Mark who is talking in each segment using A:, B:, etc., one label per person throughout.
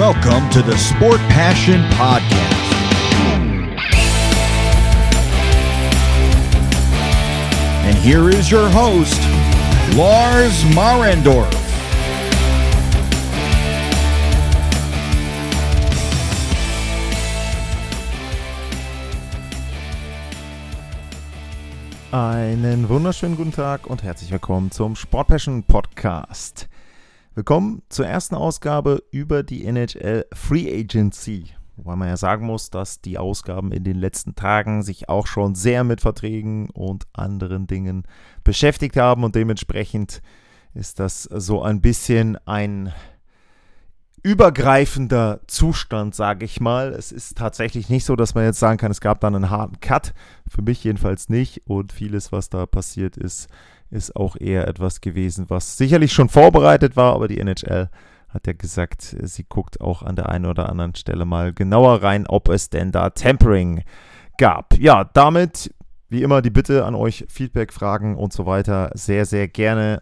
A: Welcome to the Sport Passion Podcast. And here is your host, Lars Marendorf.
B: Einen wunderschönen guten Tag und herzlich willkommen zum Sport Passion Podcast. Willkommen zur ersten Ausgabe über die NHL Free Agency. Wobei man ja sagen muss, dass die Ausgaben in den letzten Tagen sich auch schon sehr mit Verträgen und anderen Dingen beschäftigt haben und dementsprechend ist das so ein bisschen ein übergreifender Zustand, sage ich mal. Es ist tatsächlich nicht so, dass man jetzt sagen kann, es gab dann einen harten Cut. Für mich jedenfalls nicht. Und vieles, was da passiert ist auch eher etwas gewesen, was sicherlich schon vorbereitet war. Aber die NHL hat ja gesagt, sie guckt auch an der einen oder anderen Stelle mal genauer rein, ob es denn da Tampering gab. Ja, damit wie immer die Bitte an euch, Feedback, Fragen und so weiter sehr, sehr gerne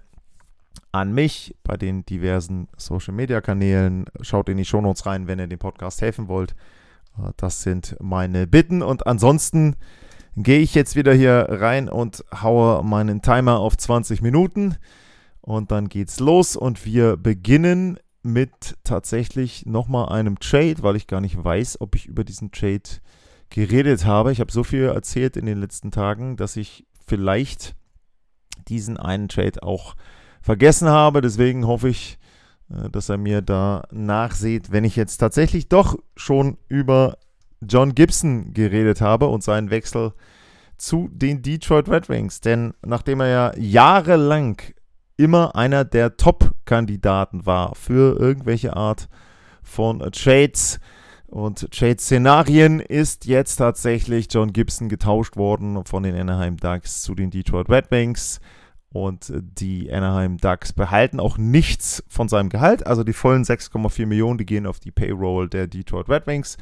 B: an mich bei den diversen Social-Media-Kanälen. Schaut in die Shownotes rein, wenn ihr dem Podcast helfen wollt. Das sind meine Bitten. Und ansonsten gehe ich jetzt wieder hier rein und haue meinen Timer auf 20 Minuten. Und dann geht's los. Und wir beginnen mit tatsächlich nochmal einem Trade, weil ich gar nicht weiß, ob ich über diesen Trade geredet habe. Ich habe so viel erzählt in den letzten Tagen, dass ich vielleicht diesen einen Trade auch vergessen habe, deswegen hoffe ich, dass er mir da nachseht, wenn ich jetzt tatsächlich doch schon über John Gibson geredet habe und seinen Wechsel zu den Detroit Red Wings, denn nachdem er ja jahrelang immer einer der Top-Kandidaten war für irgendwelche Art von Trades und Trade-Szenarien, ist jetzt tatsächlich John Gibson getauscht worden von den Anaheim Ducks zu den Detroit Red Wings. Und die Anaheim Ducks behalten auch nichts von seinem Gehalt. Also die vollen 6,4 Millionen, die gehen auf die Payroll der Detroit Red Wings.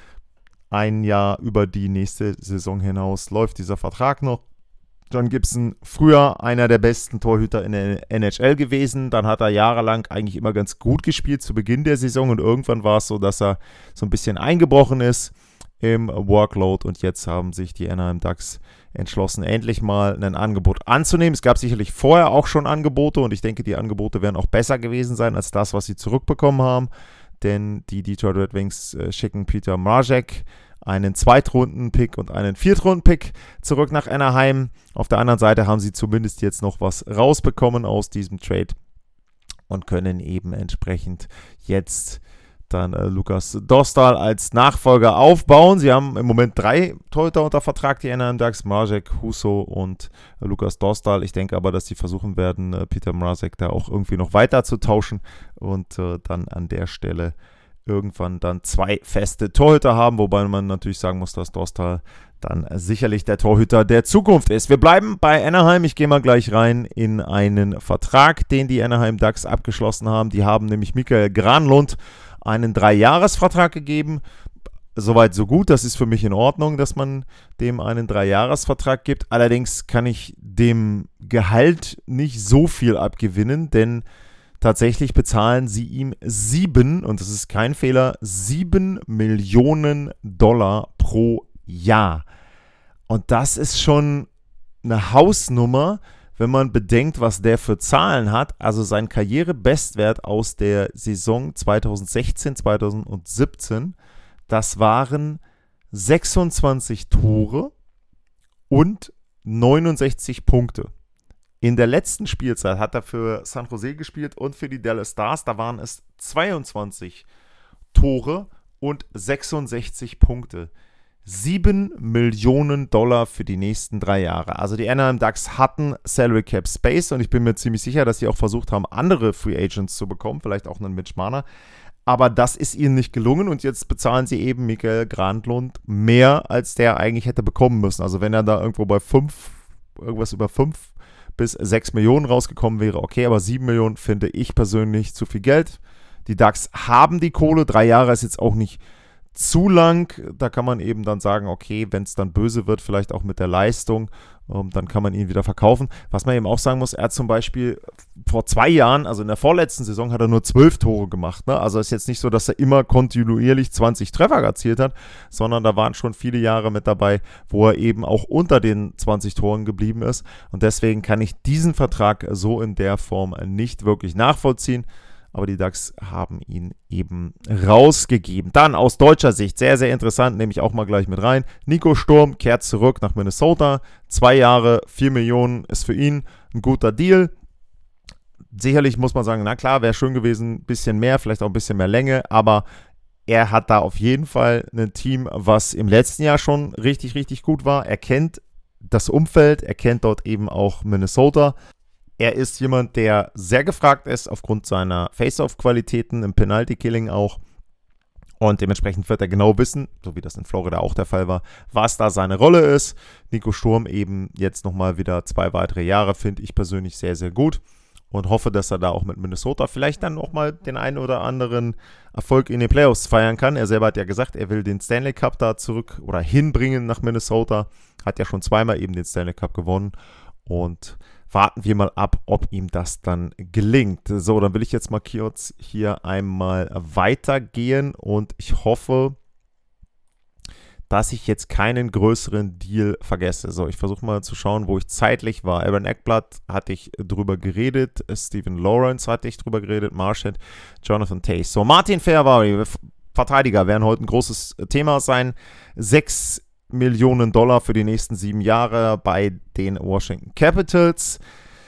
B: Ein Jahr über die nächste Saison hinaus läuft dieser Vertrag noch. John Gibson, früher einer der besten Torhüter in der NHL gewesen. Dann hat er jahrelang eigentlich immer ganz gut gespielt zu Beginn der Saison. Und irgendwann war es so, dass er so ein bisschen eingebrochen ist im Workload. Und jetzt haben sich die Anaheim Ducks entschlossen, endlich mal ein Angebot anzunehmen. Es gab sicherlich vorher auch schon Angebote und ich denke, die Angebote werden auch besser gewesen sein als das, was sie zurückbekommen haben, denn die Detroit Red Wings schicken Peter Mrazek, einen Zweitrunden-Pick und einen Viertrunden-Pick zurück nach Anaheim. Auf der anderen Seite haben sie zumindest jetzt noch was rausbekommen aus diesem Trade und können eben entsprechend jetzt dann Lukas Dostal als Nachfolger aufbauen. Sie haben im Moment 3 Torhüter unter Vertrag, die Anaheim Ducks, Mrazek, Husso und Lukas Dostal. Ich denke aber, dass sie versuchen werden, Peter Mrazek da auch irgendwie noch weiter zu tauschen und dann an der Stelle irgendwann dann 2 feste Torhüter haben, wobei man natürlich sagen muss, dass Dostal dann sicherlich der Torhüter der Zukunft ist. Wir bleiben bei Anaheim. Ich gehe mal gleich rein in einen Vertrag, den die Anaheim Ducks abgeschlossen haben. Die haben nämlich Mikael Granlund einen 3-Jahres-Vertrag gegeben. Soweit so gut, das ist für mich in Ordnung, dass man dem einen 3-Jahres-Vertrag gibt. Allerdings kann ich dem Gehalt nicht so viel abgewinnen, denn tatsächlich bezahlen sie ihm 7, und das ist kein Fehler, 7 Millionen Dollar pro Jahr. Und das ist schon eine Hausnummer, wenn man bedenkt, was der für Zahlen hat. Also sein Karrierebestwert aus der Saison 2016, 2017, das waren 26 Tore und 69 Punkte. In der letzten Spielzeit hat er für San Jose gespielt und für die Dallas Stars. Da waren es 22 Tore und 66 Punkte. 7 Millionen Dollar für die nächsten 3 Jahre. Also die Anaheim Ducks hatten Salary Cap Space und ich bin mir ziemlich sicher, dass sie auch versucht haben, andere Free Agents zu bekommen, vielleicht auch einen Mitch Marner. Aber das ist ihnen nicht gelungen und jetzt bezahlen sie eben Mikael Granlund mehr, als der eigentlich hätte bekommen müssen. Also wenn er da irgendwo bei irgendwas über 5 bis 6 Millionen rausgekommen wäre, okay, aber 7 Millionen finde ich persönlich zu viel Geld. Die Ducks haben die Kohle, 3 Jahre ist jetzt auch nicht zu lang. Da kann man eben dann sagen, okay, wenn es dann böse wird, vielleicht auch mit der Leistung dann kann man ihn wieder verkaufen. Was man eben auch sagen muss, er hat zum Beispiel vor 2 Jahren, also in der vorletzten Saison, hat er nur 12 Tore gemacht. Ne? Also ist jetzt nicht so, dass er immer kontinuierlich 20 Treffer erzielt hat, sondern da waren schon viele Jahre mit dabei, wo er eben auch unter den 20 Toren geblieben ist. Und deswegen kann ich diesen Vertrag so in der Form nicht wirklich nachvollziehen. Aber die Ducks haben ihn eben rausgegeben. Dann aus deutscher Sicht, sehr, sehr interessant, nehme ich auch mal gleich mit rein. Nico Sturm kehrt zurück nach Minnesota. 2 Jahre, 4 Millionen ist für ihn ein guter Deal. Sicherlich muss man sagen, na klar, wäre schön gewesen, ein bisschen mehr, vielleicht auch ein bisschen mehr Länge, aber er hat da auf jeden Fall ein Team, was im letzten Jahr schon richtig, richtig gut war. Er kennt das Umfeld, er kennt dort eben auch Minnesota. Er ist jemand, der sehr gefragt ist aufgrund seiner Face-Off-Qualitäten, im Penalty-Killing auch. Und dementsprechend wird er genau wissen, so wie das in Florida auch der Fall war, was da seine Rolle ist. Nico Sturm eben jetzt nochmal wieder 2 weitere Jahre, finde ich persönlich sehr, sehr gut. Und hoffe, dass er da auch mit Minnesota vielleicht dann auch mal den einen oder anderen Erfolg in den Playoffs feiern kann. Er selber hat ja gesagt, er will den Stanley Cup da zurück oder hinbringen nach Minnesota. Hat ja schon 2-mal eben den Stanley Cup gewonnen. Und warten wir mal ab, ob ihm das dann gelingt. So, dann will ich jetzt mal kurz hier einmal weitergehen und ich hoffe, dass ich jetzt keinen größeren Deal vergesse. So, ich versuche mal zu schauen, wo ich zeitlich war. Aaron Ekblad hatte ich drüber geredet, Steven Lawrence hatte ich drüber geredet, Marchand, Jonathan Toews. So, Martin Fehervary, Verteidiger, werden heute ein großes Thema sein. 6 Millionen $6 für die nächsten 7 Jahre bei den Washington Capitals.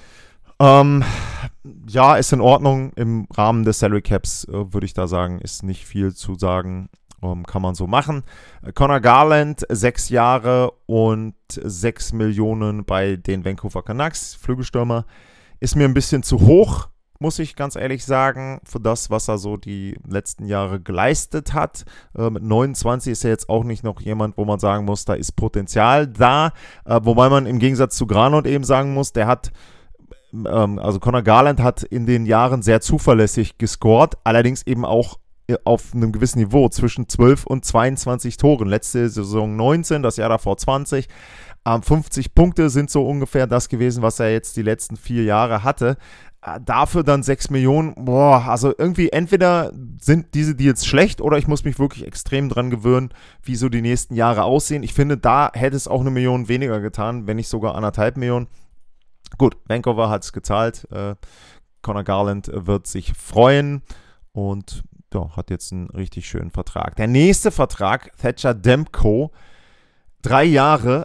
B: Ja, ist in Ordnung. Im Rahmen des Salary Caps würde ich da sagen, ist nicht viel zu sagen. Kann man so machen. Connor Garland, 6 Jahre und 6 Millionen bei den Vancouver Canucks. Flügelstürmer. Ist mir ein bisschen zu hoch, muss ich ganz ehrlich sagen, für das, was er so die letzten Jahre geleistet hat. Mit 29 ist er jetzt auch nicht noch jemand, wo man sagen muss, da ist Potenzial da. Wobei man im Gegensatz zu Granlund eben sagen muss, der hat, also Connor Garland hat in den Jahren sehr zuverlässig gescored, allerdings eben auch auf einem gewissen Niveau, zwischen 12 und 22 Toren. Letzte Saison 19, das Jahr davor 20. 50 Punkte sind so ungefähr das gewesen, was er jetzt die letzten 4 Jahre hatte. Dafür dann 6 Millionen, also irgendwie entweder sind diese Deals schlecht oder ich muss mich wirklich extrem dran gewöhnen, wie so die nächsten Jahre aussehen. Ich finde, da hätte es auch 1 Million weniger getan, wenn nicht sogar 1,5 Millionen. Gut, Vancouver hat es gezahlt. Connor Garland wird sich freuen und ja, hat jetzt einen richtig schönen Vertrag. Der nächste Vertrag, Thatcher Demko, 3 Jahre,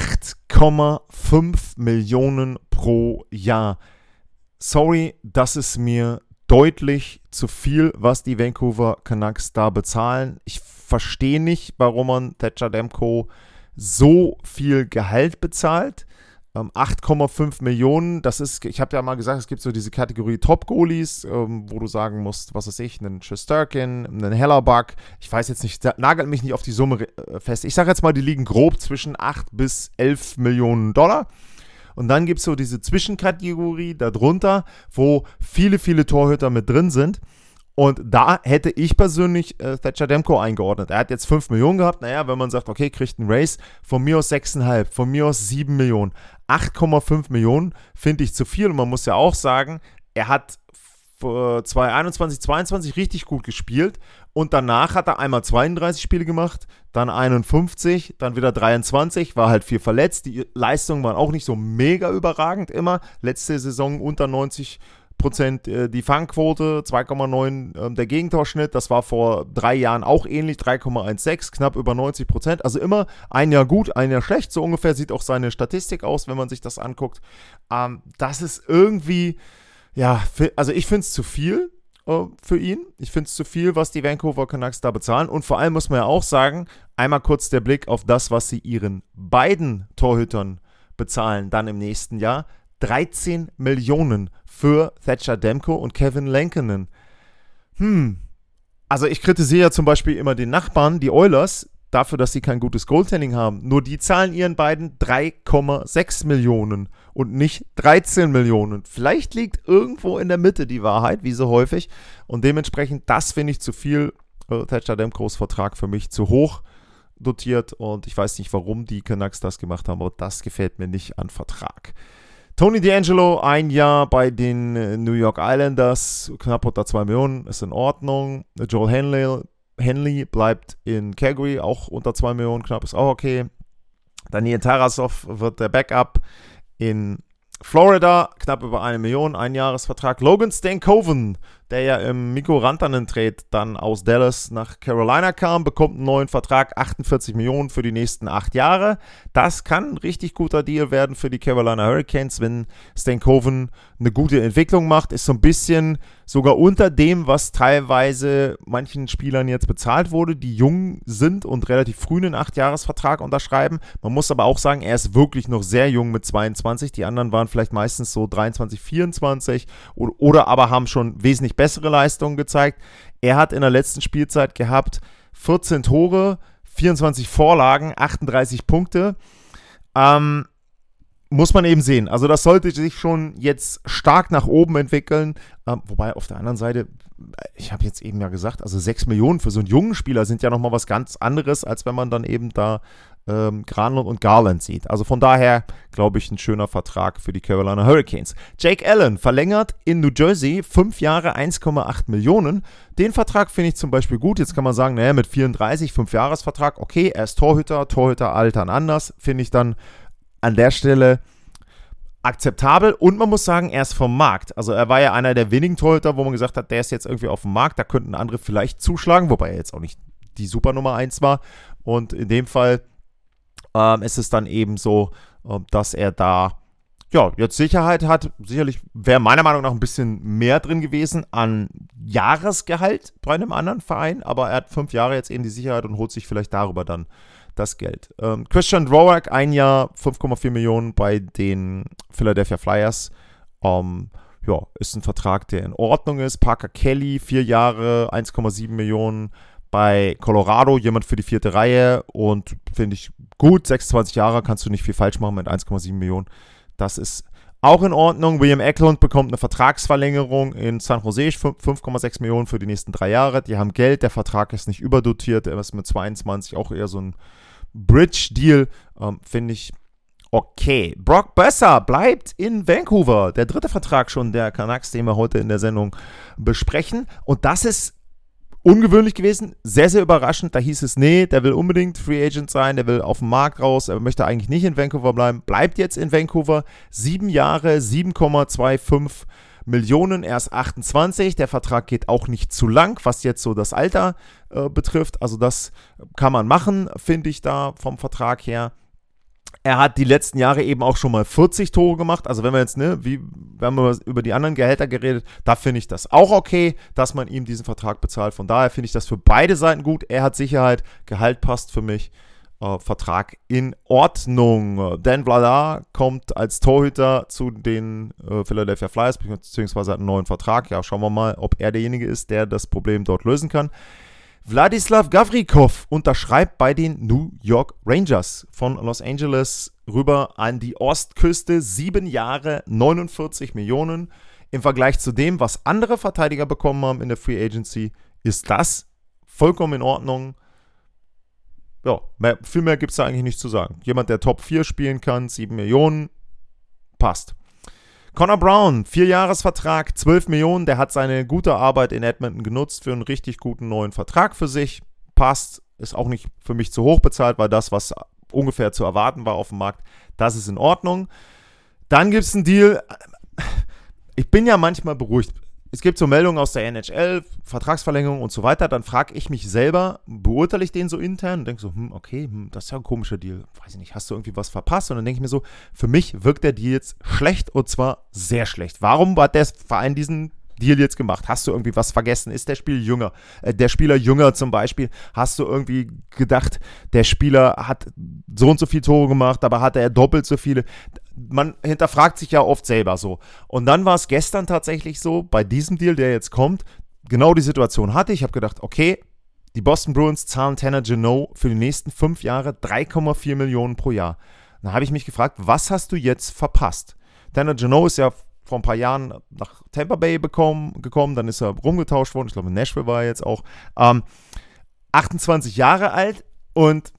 B: 8,5 Millionen pro Jahr. Sorry, das ist mir deutlich zu viel, was die Vancouver Canucks da bezahlen. Ich verstehe nicht, warum man Thatcher Demko so viel Gehalt bezahlt. 8,5 Millionen, das ist, ich habe ja mal gesagt, es gibt so diese Kategorie Top-Goalies, wo du sagen musst, was weiß ich, einen Shesterkin, einen Hellerbuck, ich weiß jetzt nicht, nagelt mich nicht auf die Summe fest. Ich sage jetzt mal, die liegen grob zwischen 8 bis 11 Millionen $. Und dann gibt es so diese Zwischenkategorie darunter, wo viele, viele Torhüter mit drin sind. Und da hätte ich persönlich Thatcher Demko eingeordnet. Er hat jetzt 5 Millionen gehabt. Naja, wenn man sagt, okay, kriegt einen Raise, von mir aus 6,5, von mir aus 7 Millionen. 8,5 Millionen finde ich zu viel. Und man muss ja auch sagen, er hat 2021, 22 richtig gut gespielt. Und danach hat er einmal 32 Spiele gemacht, dann 51, dann wieder 23, war halt viel verletzt. Die Leistungen waren auch nicht so mega überragend immer. Letzte Saison unter 90% die Fangquote, 2,9 der Gegentorschnitt. Das war vor 3 Jahren auch ähnlich, 3,16, knapp über 90%. Also immer ein Jahr gut, ein Jahr schlecht. So ungefähr sieht auch seine Statistik aus, wenn man sich das anguckt. Das ist irgendwie, ja, also ich finde es zu viel für ihn. Ich finde es zu viel, was die Vancouver Canucks da bezahlen. Und vor allem muss man ja auch sagen, einmal kurz der Blick auf das, was sie ihren beiden Torhütern bezahlen, dann im nächsten Jahr. 13 Millionen für Thatcher Demko und Kevin Lankinen. Also ich kritisiere ja zum Beispiel immer den Nachbarn, die Oilers, dafür, dass sie kein gutes Goaltending haben. Nur die zahlen ihren beiden 3,6 Millionen und nicht 13 Millionen. Vielleicht liegt irgendwo in der Mitte die Wahrheit, wie so häufig. Und dementsprechend, das finde ich zu viel. Thatcher Demkos Vertrag für mich zu hoch. dotiert und ich weiß nicht, warum die Canucks das gemacht haben, aber das gefällt mir nicht an Vertrag. Tony DeAngelo, 1 Jahr bei den New York Islanders, knapp unter 2 Millionen, ist in Ordnung. Joel Henley bleibt in Calgary, auch unter 2 Millionen, knapp, ist auch okay. Daniel Tarasov wird der Backup in Florida, knapp über 1 Million, 1-Jahres-Vertrag. Logan Stankoven, der ja im Mikko Rantanen-Trade dann aus Dallas nach Carolina kam, bekommt einen neuen Vertrag, 48 Millionen für die nächsten 8 Jahre. Das kann ein richtig guter Deal werden für die Carolina Hurricanes, wenn Stankoven eine gute Entwicklung macht. Ist so ein bisschen sogar unter dem, was teilweise manchen Spielern jetzt bezahlt wurde, die jung sind und relativ früh einen 8-Jahres-Vertrag unterschreiben. Man muss aber auch sagen, er ist wirklich noch sehr jung mit 22. Die anderen waren vielleicht meistens so 23, 24 oder aber haben schon wesentlich bessere Leistungen gezeigt. Er hat in der letzten Spielzeit gehabt 14 Tore, 24 Vorlagen, 38 Punkte. Muss man eben sehen. Also das sollte sich schon jetzt stark nach oben entwickeln. Wobei auf der anderen Seite, ich habe jetzt eben ja gesagt, also 6 Millionen für so einen jungen Spieler sind ja nochmal was ganz anderes, als wenn man dann eben da Granlund und Garland sieht. Also von daher, glaube ich, ein schöner Vertrag für die Carolina Hurricanes. Jake Allen verlängert in New Jersey 5 Jahre 1,8 Millionen. Den Vertrag finde ich zum Beispiel gut. Jetzt kann man sagen, naja, mit 34, 5-Jahres-Vertrag, okay, er ist Torhüter altern anders, finde ich dann an der Stelle akzeptabel und man muss sagen, er ist vom Markt. Also er war ja einer der wenigen Torhüter, wo man gesagt hat, der ist jetzt irgendwie auf dem Markt, da könnten andere vielleicht zuschlagen, wobei er jetzt auch nicht die Super Nummer 1 war. Und in dem Fall ist es dann eben so, dass er da jetzt Sicherheit hat. Sicherlich wäre meiner Meinung nach ein bisschen mehr drin gewesen an Jahresgehalt bei einem anderen Verein, aber er hat 5 Jahre jetzt eben die Sicherheit und holt sich vielleicht darüber dann das Geld. Christian Dvorak, 1 Jahr, 5,4 Millionen bei den Philadelphia Flyers. Ist ein Vertrag, der in Ordnung ist. Parker Kelly, 4 Jahre, 1,7 Millionen bei Colorado, jemand für die 4. Reihe und finde ich gut. 26 Jahre, kannst du nicht viel falsch machen mit 1,7 Millionen. Das ist auch in Ordnung. William Eklund bekommt eine Vertragsverlängerung in San Jose, 5,6 Millionen für die nächsten 3 Jahre. Die haben Geld, der Vertrag ist nicht überdotiert, er ist mit 22 auch eher so ein Bridge-Deal, finde ich okay. Brock Boeser bleibt in Vancouver. Der 3. Vertrag schon der Canucks, den wir heute in der Sendung besprechen. Und das ist ungewöhnlich gewesen, sehr, sehr überraschend. Da hieß es, nee, der will unbedingt Free Agent sein, der will auf dem Markt raus, er möchte eigentlich nicht in Vancouver bleiben, bleibt jetzt in Vancouver. 7 Jahre, 7,25 Millionen, er ist 28, der Vertrag geht auch nicht zu lang, was jetzt so das Alter betrifft. Also das kann man machen, finde ich da vom Vertrag her. Er hat die letzten Jahre eben auch schon mal 40 Tore gemacht. Also wenn wir jetzt, wir haben über die anderen Gehälter geredet, da finde ich das auch okay, dass man ihm diesen Vertrag bezahlt. Von daher finde ich das für beide Seiten gut. Er hat Sicherheit, Gehalt passt für mich, Vertrag in Ordnung. Dan Vladar kommt als Torhüter zu den Philadelphia Flyers, beziehungsweise hat einen neuen Vertrag. Ja, schauen wir mal, ob er derjenige ist, der das Problem dort lösen kann. Wladislav Gavrikov unterschreibt bei den New York Rangers von Los Angeles rüber an die Ostküste. 7 Jahre, 49 Millionen. Im Vergleich zu dem, was andere Verteidiger bekommen haben in der Free Agency, ist das vollkommen in Ordnung. Ja, viel mehr gibt es da eigentlich nicht zu sagen. Jemand, der Top 4 spielen kann, 7 Millionen, passt. Connor Brown, 4-Jahres-Vertrag, 12 Millionen, der hat seine gute Arbeit in Edmonton genutzt für einen richtig guten neuen Vertrag für sich. Passt, ist auch nicht für mich zu hoch bezahlt, weil das, was ungefähr zu erwarten war auf dem Markt, das ist in Ordnung. Dann gibt es einen Deal, ich bin ja manchmal beruhigt. Es gibt so Meldungen aus der NHL, Vertragsverlängerung und so weiter, dann frage ich mich selber, beurteile ich den so intern und denke so, okay, das ist ja ein komischer Deal, weiß ich nicht, hast du irgendwie was verpasst? Und dann denke ich mir so, für mich wirkt der Deal jetzt schlecht und zwar sehr schlecht. Warum hat der Verein diesen Deal jetzt gemacht? Hast du irgendwie was vergessen? Ist der Spieler jünger zum Beispiel? Hast du irgendwie gedacht, der Spieler hat so und so viele Tore gemacht, aber hatte er doppelt so viele? Man hinterfragt sich ja oft selber so. Und dann war es gestern tatsächlich so, bei diesem Deal, der jetzt kommt, genau die Situation hatte. Ich habe gedacht, okay, die Boston Bruins zahlen Tanner Jeannot für die nächsten 5 Jahre 3,4 Millionen pro Jahr. Dann habe ich mich gefragt, was hast du jetzt verpasst? Tanner Jeannot ist ja vor ein paar Jahren nach Tampa Bay gekommen, dann ist er rumgetauscht worden, ich glaube in Nashville war er jetzt auch, 28 Jahre alt und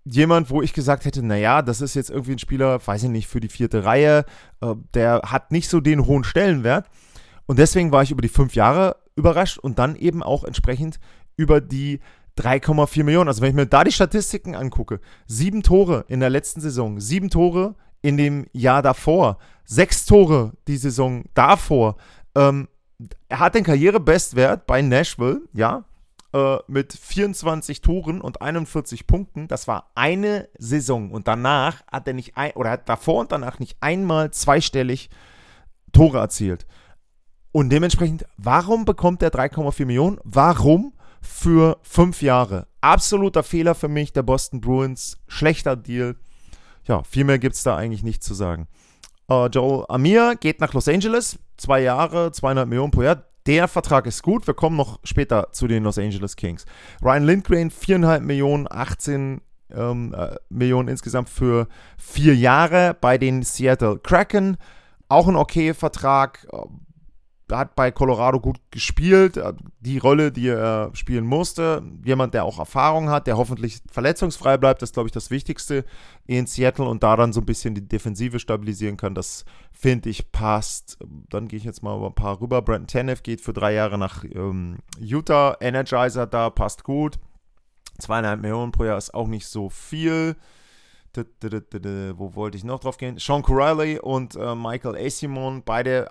B: jemand, wo ich gesagt hätte, naja, das ist jetzt irgendwie ein Spieler, weiß ich nicht, für die 4. Reihe, der hat nicht so den hohen Stellenwert. Und deswegen war ich über die 5 Jahre überrascht und dann eben auch entsprechend über die 3,4 Millionen. Also wenn ich mir da die Statistiken angucke, 7 Tore in der letzten Saison, 7 Tore in dem Jahr davor, 6 Tore die Saison davor. Er hat den Karrierebestwert bei Nashville, ja, mit 24 Toren und 41 Punkten. Das war eine Saison und danach hat er hat davor und danach nicht einmal zweistellig Tore erzielt. Und dementsprechend, warum bekommt er 3,4 Millionen? Warum für 5 Jahre? Absoluter Fehler für mich, der Boston Bruins. Schlechter Deal. Ja, viel mehr gibt es da eigentlich nicht zu sagen. Joel Amir geht nach Los Angeles. 2 Jahre, 200 Millionen pro Jahr. Der Vertrag ist gut. Wir kommen noch später zu den Los Angeles Kings. Ryan Lindgren, 4,5 Millionen, 18 Millionen insgesamt für 4 Jahre bei den Seattle Kraken. Auch ein okayer Vertrag. Hat bei Colorado gut gespielt, die Rolle, die er spielen musste. Jemand, der auch Erfahrung hat, der hoffentlich verletzungsfrei bleibt, das ist, glaube ich, das Wichtigste in Seattle und da dann so ein bisschen die Defensive stabilisieren kann. Das, finde ich, passt. Dann gehe ich jetzt mal über ein paar rüber. Brandon Tanev geht für 3 Jahre nach Utah. Energizer da, passt gut. 2,5 Millionen pro Jahr ist auch nicht so viel. Wo wollte ich noch drauf gehen? Sean Corrali und Michael Asimon, beide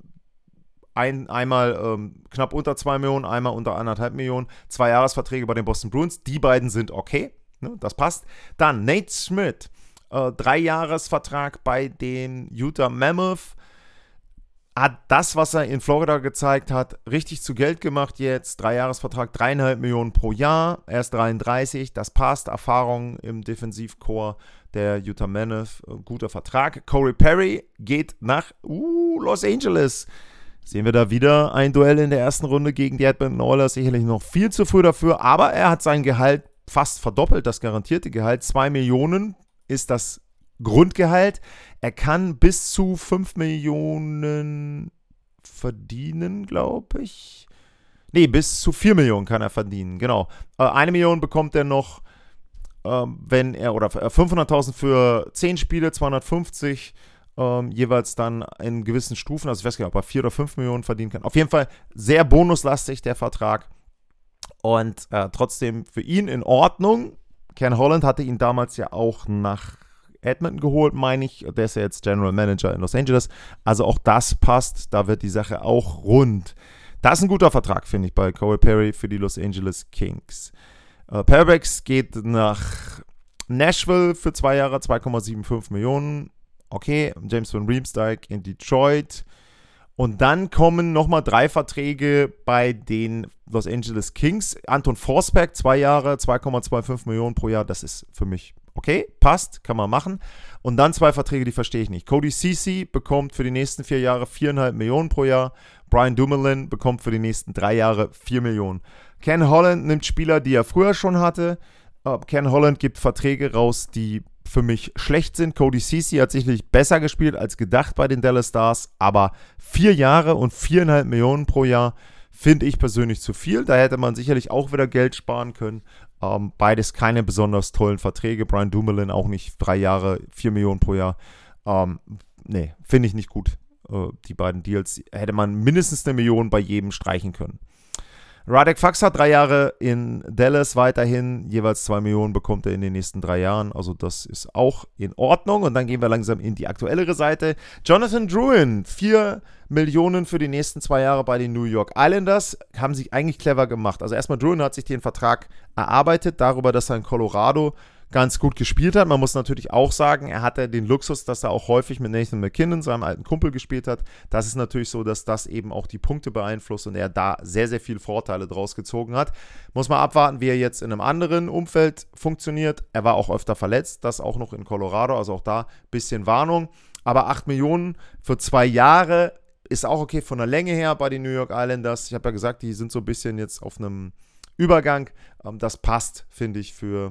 B: einmal knapp unter 2 Millionen, einmal unter 1,5 Millionen. 2 Jahresverträge bei den Boston Bruins. Die beiden sind okay. Ne, das passt. Dann Nate Schmidt. 3 Jahresvertrag bei den Utah Mammoth. Hat das, was er in Florida gezeigt hat, richtig zu Geld gemacht jetzt. 3 Jahresvertrag, 3,5 Millionen pro Jahr. Er ist 33. Das passt. Erfahrung im Defensivkorps der Utah Mammoth. Guter Vertrag. Corey Perry geht nach Los Angeles. Sehen wir da wieder ein Duell in der ersten Runde gegen die Edmonton Oilers. Sicherlich noch viel zu früh dafür, aber er hat sein Gehalt fast verdoppelt, das garantierte Gehalt. 2 Millionen ist das Grundgehalt. Er kann bis zu 5 Millionen verdienen, glaube ich. Nee, bis zu 4 Millionen kann er verdienen, genau. 1 Million bekommt er noch, wenn er, oder 500.000 für 10 Spiele, 250 jeweils dann in gewissen Stufen, also ich weiß gar nicht, ob er 4 oder 5 Millionen verdienen kann. Auf jeden Fall sehr bonuslastig der Vertrag und trotzdem für ihn in Ordnung. Ken Holland hatte ihn damals ja auch nach Edmonton geholt, meine ich. Der ist ja jetzt General Manager in Los Angeles. Also auch das passt, da wird die Sache auch rund. Das ist ein guter Vertrag, finde ich, bei Corey Perry für die Los Angeles Kings. Perbix geht nach Nashville für 2 Jahre, 2,75 Millionen. Okay, James Van Riemsdyk in Detroit. Und dann kommen nochmal 3 Verträge bei den Los Angeles Kings. Anton Forsberg, 2 Jahre, 2,25 Millionen pro Jahr. Das ist für mich okay, passt, kann man machen. Und dann 2 Verträge, die verstehe ich nicht. Cody Ceci bekommt für die nächsten 4 Jahre 4,5 Millionen pro Jahr. Brian Dumoulin bekommt für die nächsten 3 Jahre 4 Millionen. Ken Holland nimmt Spieler, die er früher schon hatte. Ken Holland gibt Verträge raus, die für mich schlecht sind. Cody Ceci hat sicherlich besser gespielt als gedacht bei den Dallas Stars, aber 4 Jahre und 4,5 Millionen pro Jahr finde ich persönlich zu viel. Da hätte man sicherlich auch wieder Geld sparen können. Beides keine besonders tollen Verträge. Brian Dumoulin auch nicht 3 Jahre, 4 Millionen pro Jahr. Nee, finde ich nicht gut. Die beiden Deals hätte man mindestens 1 Million bei jedem streichen können. Radek Faksa 3 Jahre in Dallas weiterhin, jeweils 2 Millionen bekommt er in den nächsten 3 Jahren, also das ist auch in Ordnung. Und dann gehen wir langsam in die aktuellere Seite. Jonathan Drouin, 4 Millionen für die nächsten 2 Jahre bei den New York Islanders, haben sie eigentlich clever gemacht. Also erstmal Drouin hat sich den Vertrag erarbeitet, darüber, dass er in Colorado ganz gut gespielt hat. Man muss natürlich auch sagen, er hatte den Luxus, dass er auch häufig mit Nathan MacKinnon, seinem alten Kumpel, gespielt hat. Das ist natürlich so, dass das eben auch die Punkte beeinflusst und er da sehr, sehr viele Vorteile draus gezogen hat. Muss man abwarten, wie er jetzt in einem anderen Umfeld funktioniert. Er war auch öfter verletzt, das auch noch in Colorado, also auch da ein bisschen Warnung. Aber 8 Millionen für 2 Jahre ist auch okay von der Länge her bei den New York Islanders. Ich habe ja gesagt, die sind so ein bisschen jetzt auf einem Übergang. Das passt, finde ich, für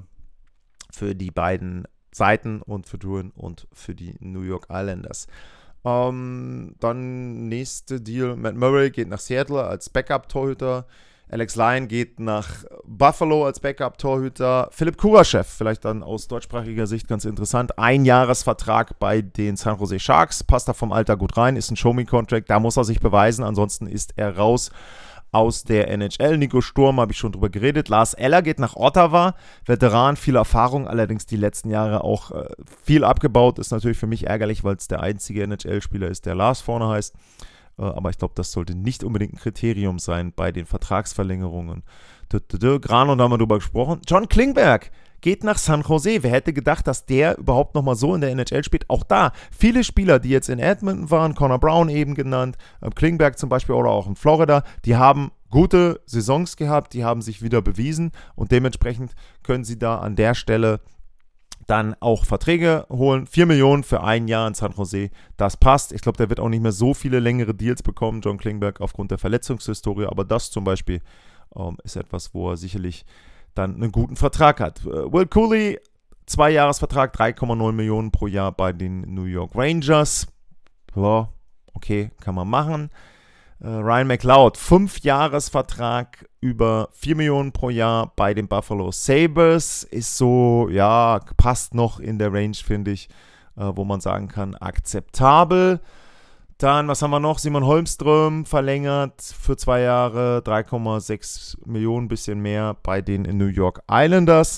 B: die beiden Seiten und für Drouin und für die New York Islanders. Dann nächste Deal, Matt Murray geht nach Seattle als Backup-Torhüter. Alex Lyon geht nach Buffalo als Backup-Torhüter. Philipp Kuraschew, vielleicht dann aus deutschsprachiger Sicht ganz interessant. Einjahresvertrag bei den San Jose Sharks. Passt da vom Alter gut rein, ist ein Show-Me-Contract. Da muss er sich beweisen, ansonsten ist er raus aus der NHL. Nico Sturm, habe ich schon drüber geredet. Lars Eller geht nach Ottawa. Veteran, viel Erfahrung, allerdings die letzten Jahre auch viel abgebaut. Ist natürlich für mich ärgerlich, weil es der einzige NHL-Spieler ist, der Lars vorne heißt. Aber ich glaube, das sollte nicht unbedingt ein Kriterium sein bei den Vertragsverlängerungen. Grano, da haben wir drüber gesprochen. John Klingberg geht nach San Jose. Wer hätte gedacht, dass der überhaupt nochmal so in der NHL spielt? Auch da, viele Spieler, die jetzt in Edmonton waren, Connor Brown eben genannt, Klingberg zum Beispiel oder auch in Florida, die haben gute Saisons gehabt, die haben sich wieder bewiesen und dementsprechend können sie da an der Stelle dann auch Verträge holen. 4 Millionen für ein Jahr in San Jose, das passt. Ich glaube, der wird auch nicht mehr so viele längere Deals bekommen, John Klingberg, aufgrund der Verletzungshistorie. Aber das zum Beispiel ist etwas, wo er sicherlich dann einen guten Vertrag hat. Will Cooley, 2-Jahres-Vertrag, 3,9 Millionen pro Jahr bei den New York Rangers. Ja, okay, kann man machen. Ryan McLeod, 5-Jahres-Vertrag, über 4 Millionen pro Jahr bei den Buffalo Sabres. Ist so, ja, passt noch in der Range, finde ich, wo man sagen kann, akzeptabel. Dann, was haben wir noch? Simon Holmström verlängert für 2 Jahre, 3,6 Millionen, bisschen mehr bei den New York Islanders.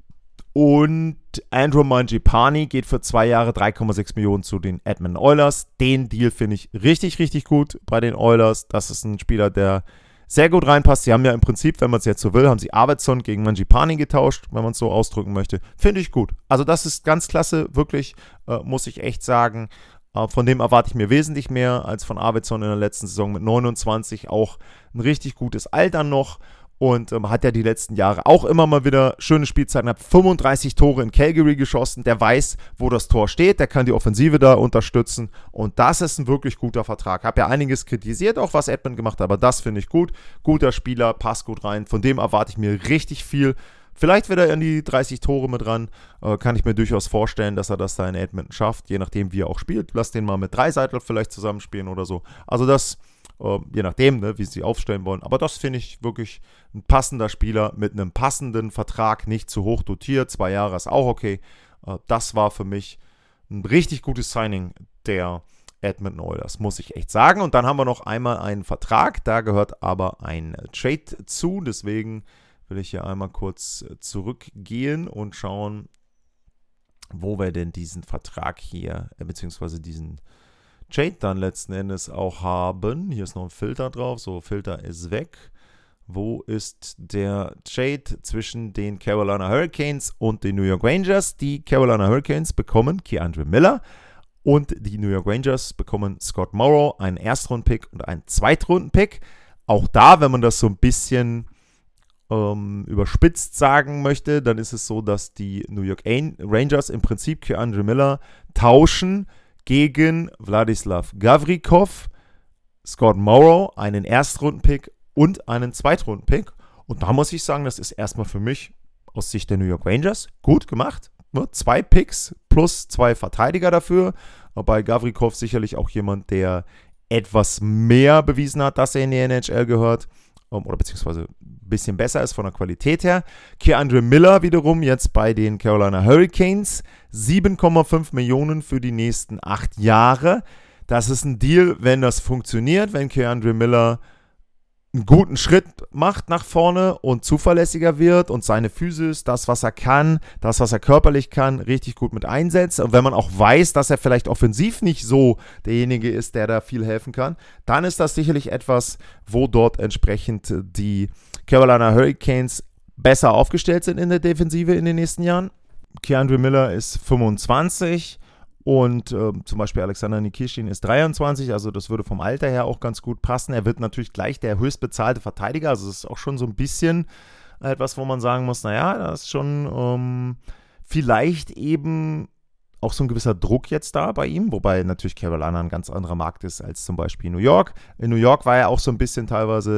B: Und Andrew Mangiapane geht für 2 Jahre 3,6 Millionen zu den Edmonton Oilers. Den Deal finde ich richtig, richtig gut bei den Oilers. Das ist ein Spieler, der sehr gut reinpasst. Sie haben ja im Prinzip, wenn man es jetzt so will, haben sie Arvidsson gegen Mangiapane getauscht, wenn man es so ausdrücken möchte. Finde ich gut. Also das ist ganz klasse, wirklich, muss ich echt sagen. Von dem erwarte ich mir wesentlich mehr als von Arvidsson in der letzten Saison mit 29. Auch ein richtig gutes Alter noch. Und hat ja die letzten Jahre auch immer mal wieder schöne Spielzeiten, hat 35 Tore in Calgary geschossen, der weiß, wo das Tor steht, der kann die Offensive da unterstützen und das ist ein wirklich guter Vertrag. Habe ja einiges kritisiert, auch was Edmonton gemacht hat, aber das finde ich gut. Guter Spieler, passt gut rein, von dem erwarte ich mir richtig viel. Vielleicht wird er in die 30 Tore mit ran, kann ich mir durchaus vorstellen, dass er das da in Edmonton schafft, je nachdem, wie er auch spielt. Lass den mal mit Draisaitl vielleicht zusammenspielen oder so. Also das, je nachdem, ne, wie sie aufstellen wollen. Aber das finde ich wirklich ein passender Spieler mit einem passenden Vertrag, nicht zu hoch dotiert. 2 Jahre ist auch okay. Das war für mich ein richtig gutes Signing der Edmonton Oilers, muss ich echt sagen. Und dann haben wir noch einmal einen Vertrag, da gehört aber ein Trade zu. Deswegen will ich hier einmal kurz zurückgehen und schauen, wo wir denn diesen Vertrag hier, beziehungsweise diesen Trade dann letzten Endes auch haben. Hier ist noch ein Filter drauf, so, Filter ist weg. Wo ist der Trade zwischen den Carolina Hurricanes und den New York Rangers? Die Carolina Hurricanes bekommen K'Andre Miller und die New York Rangers bekommen Scott Morrow, einen Erstrunden-Pick und einen Zweitrunden-Pick. Auch da, wenn man das so ein bisschen überspitzt sagen möchte, dann ist es so, dass die New York Rangers im Prinzip K'Andre Miller tauschen gegen Vladislav Gavrikov, Scott Morrow, einen Erstrunden-Pick und einen Zweitrunden-Pick. Und da muss ich sagen, das ist erstmal für mich aus Sicht der New York Rangers gut gemacht. 2 Picks plus 2 Verteidiger dafür. Bei Gavrikov sicherlich auch jemand, der etwas mehr bewiesen hat, dass er in die NHL gehört. Oder beziehungsweise ein bisschen besser ist von der Qualität her. K'Andre Miller wiederum jetzt bei den Carolina Hurricanes. 7,5 Millionen für die nächsten 8 Jahre. Das ist ein Deal, wenn das funktioniert, wenn K'Andre Miller einen guten Schritt macht nach vorne und zuverlässiger wird und seine Physis, das, was er kann, das, was er körperlich kann, richtig gut mit einsetzt. Und wenn man auch weiß, dass er vielleicht offensiv nicht so derjenige ist, der da viel helfen kann, dann ist das sicherlich etwas, wo dort entsprechend die Carolina Hurricanes besser aufgestellt sind in der Defensive in den nächsten Jahren. K'Andre Miller ist 25 und zum Beispiel Alexander Nikishin ist 23, also das würde vom Alter her auch ganz gut passen. Er wird natürlich gleich der höchstbezahlte Verteidiger, also das ist auch schon so ein bisschen etwas, wo man sagen muss, naja, das ist schon vielleicht eben auch so ein gewisser Druck jetzt da bei ihm, wobei natürlich Carolina ein ganz anderer Markt ist als zum Beispiel New York. In New York war er auch so ein bisschen teilweise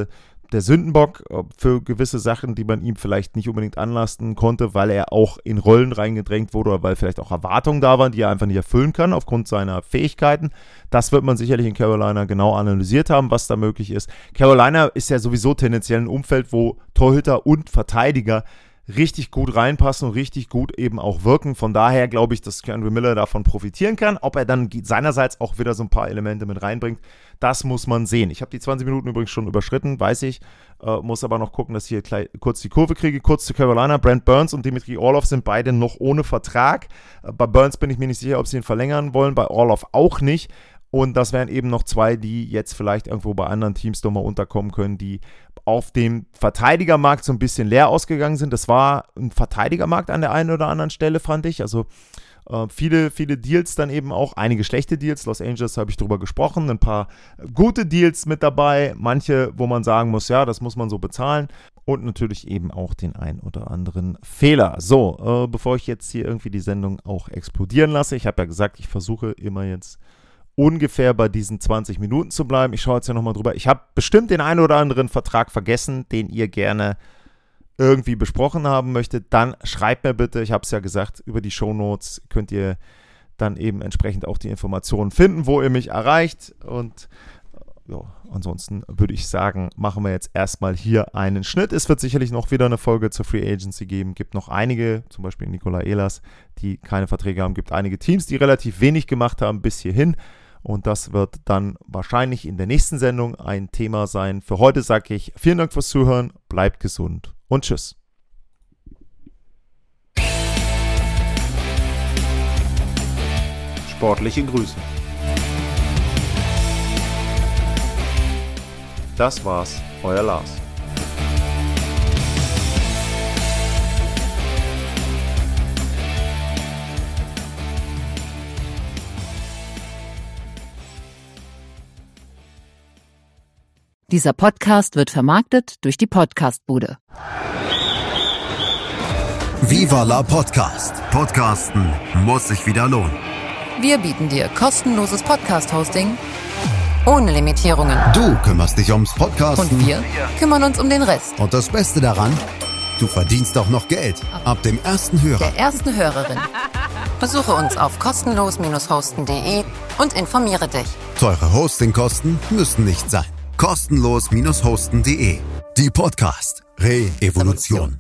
B: der Sündenbock für gewisse Sachen, die man ihm vielleicht nicht unbedingt anlasten konnte, weil er auch in Rollen reingedrängt wurde oder weil vielleicht auch Erwartungen da waren, die er einfach nicht erfüllen kann aufgrund seiner Fähigkeiten. Das wird man sicherlich in Carolina genau analysiert haben, was da möglich ist. Carolina ist ja sowieso tendenziell ein Umfeld, wo Torhüter und Verteidiger richtig gut reinpassen und richtig gut eben auch wirken. Von daher glaube ich, dass K'Andre Miller davon profitieren kann. Ob er dann seinerseits auch wieder so ein paar Elemente mit reinbringt, das muss man sehen. Ich habe die 20 Minuten übrigens schon überschritten, weiß ich. Muss aber noch gucken, dass ich hier kurz die Kurve kriege. Kurz zu Carolina. Brent Burns und Dimitri Orlov sind beide noch ohne Vertrag. Bei Burns bin ich mir nicht sicher, ob sie ihn verlängern wollen. Bei Orlov auch nicht. Und das wären eben noch zwei, die jetzt vielleicht irgendwo bei anderen Teams nochmal unterkommen können, die auf dem Verteidigermarkt so ein bisschen leer ausgegangen sind. Das war ein Verteidigermarkt an der einen oder anderen Stelle, fand ich. Also viele Deals dann eben auch, einige schlechte Deals. Los Angeles habe ich drüber gesprochen, ein paar gute Deals mit dabei, manche, wo man sagen muss, ja, das muss man so bezahlen. Und natürlich eben auch den ein oder anderen Fehler. So, bevor ich jetzt hier irgendwie die Sendung auch explodieren lasse, ich habe ja gesagt, ich versuche immer jetzt ungefähr bei diesen 20 Minuten zu bleiben. Ich schaue jetzt ja nochmal drüber. Ich habe bestimmt den einen oder anderen Vertrag vergessen, den ihr gerne irgendwie besprochen haben möchtet. Dann schreibt mir bitte, ich habe es ja gesagt, über die Shownotes könnt ihr dann eben entsprechend auch die Informationen finden, wo ihr mich erreicht. Und ja, ansonsten würde ich sagen, machen wir jetzt erstmal hier einen Schnitt. Es wird sicherlich noch wieder eine Folge zur Free Agency geben. Gibt noch einige, zum Beispiel Nikola Ehlers, die keine Verträge haben. Gibt einige Teams, die relativ wenig gemacht haben bis hierhin. Und das wird dann wahrscheinlich in der nächsten Sendung ein Thema sein. Für heute sage ich vielen Dank fürs Zuhören, bleibt gesund und tschüss.
C: Sportliche Grüße. Das war's, euer Lars.
D: Dieser Podcast wird vermarktet durch die Podcastbude.
E: Viva la Podcast. Podcasten muss sich wieder lohnen.
D: Wir bieten dir kostenloses Podcast-Hosting ohne Limitierungen.
E: Du kümmerst dich ums Podcasten.
D: Und wir kümmern uns um den Rest.
E: Und das Beste daran, du verdienst auch noch Geld. Ab dem ersten Hörer.
D: Der ersten Hörerin. Besuche uns auf kostenlos-hosten.de und informiere dich.
E: Teure Hostingkosten müssen nicht sein. Kostenlos-hosten.de. Die Podcast Re-Evolution.